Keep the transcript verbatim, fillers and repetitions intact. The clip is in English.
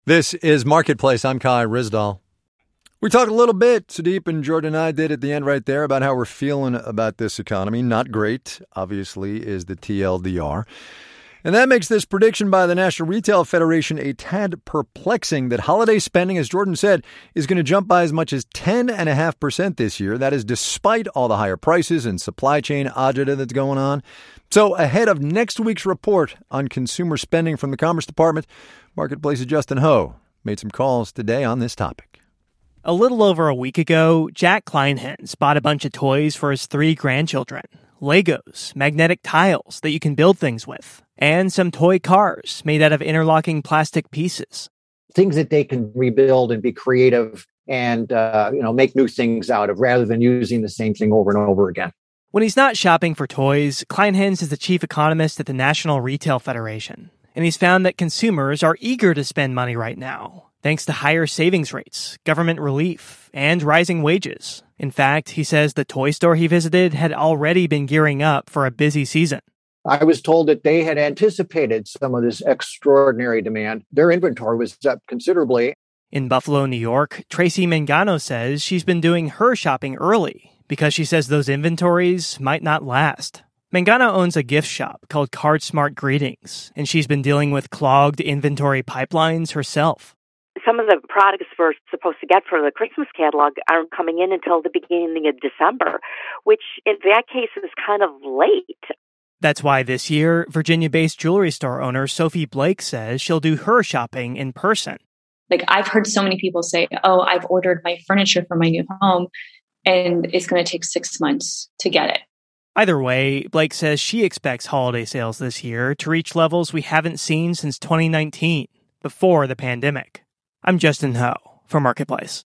This is Marketplace. I'm Kai Ryssdal. We talked a little bit, Sudeep and Jordan and I did at the end right there, about how we're feeling about this economy. Not great, obviously, is the T L D R. And that makes this prediction by the National Retail Federation a tad perplexing that holiday spending, as Jordan said, is going to jump by as much as ten point five percent this year. That is despite all the higher prices and supply chain agita that's going on. So ahead of next week's report on consumer spending from the Commerce Department, Marketplace's Justin Ho made some calls today on this topic. A little over a week ago, Jack Kleinhans bought a bunch of toys for his three grandchildren. Legos, magnetic tiles that you can build things with, and some toy cars made out of interlocking plastic pieces. Things that they can rebuild and be creative and, uh, you know, make new things out of rather than using the same thing over and over again. When he's not shopping for toys, Kleinhans is the chief economist at the National Retail Federation, and he's found that consumers are eager to spend money right now, thanks to higher savings rates, government relief, and rising wages. In fact, he says the toy store he visited had already been gearing up for a busy season. I was told that they had anticipated some of this extraordinary demand. Their inventory was up considerably. In Buffalo, New York, Tracy Mangano says she's been doing her shopping early because she says those inventories might not last. Mangano owns a gift shop called Card Smart Greetings, and she's been dealing with clogged inventory pipelines herself. Some of the products we're supposed to get for the Christmas catalog aren't coming in until the beginning of December, which in that case is kind of late. That's why this year, Virginia-based jewelry store owner Sophie Blake says she'll do her shopping in person. Like, I've heard so many people say, oh, I've ordered my furniture for my new home, and it's going to take six months to get it. Either way, Blake says she expects holiday sales this year to reach levels we haven't seen since twenty nineteen, before the pandemic. I'm Justin Ho for Marketplace.